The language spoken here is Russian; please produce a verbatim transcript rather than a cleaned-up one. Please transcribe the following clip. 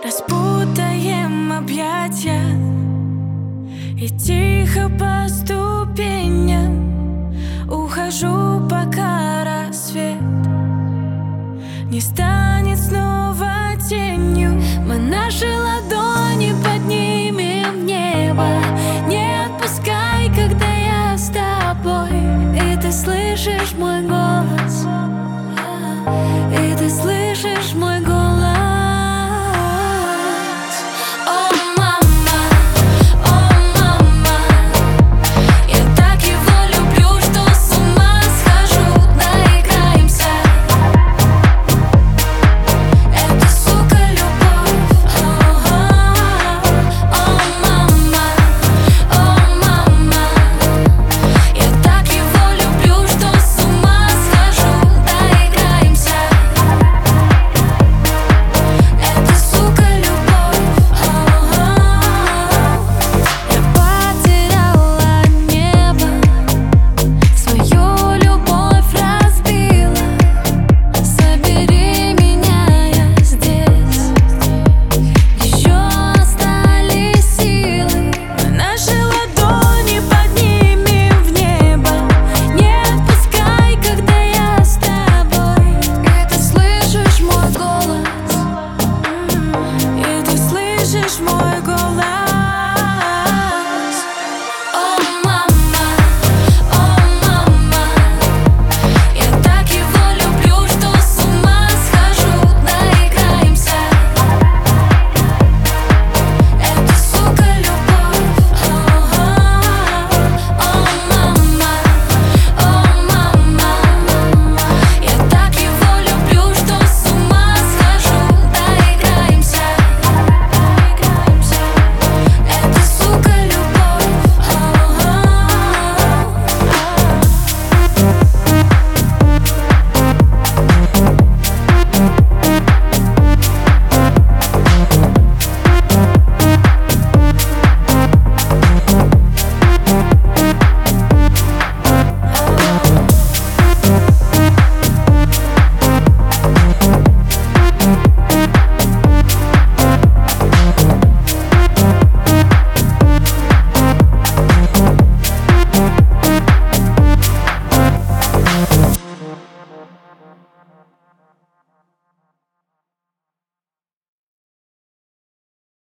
Распутаем объятия и тихо по ступеням ухожу, пока рассвет не станет снова тенью. Мы наши ладони поднимем в небо. Не отпускай, когда я с тобой, и ты слышишь мой голос.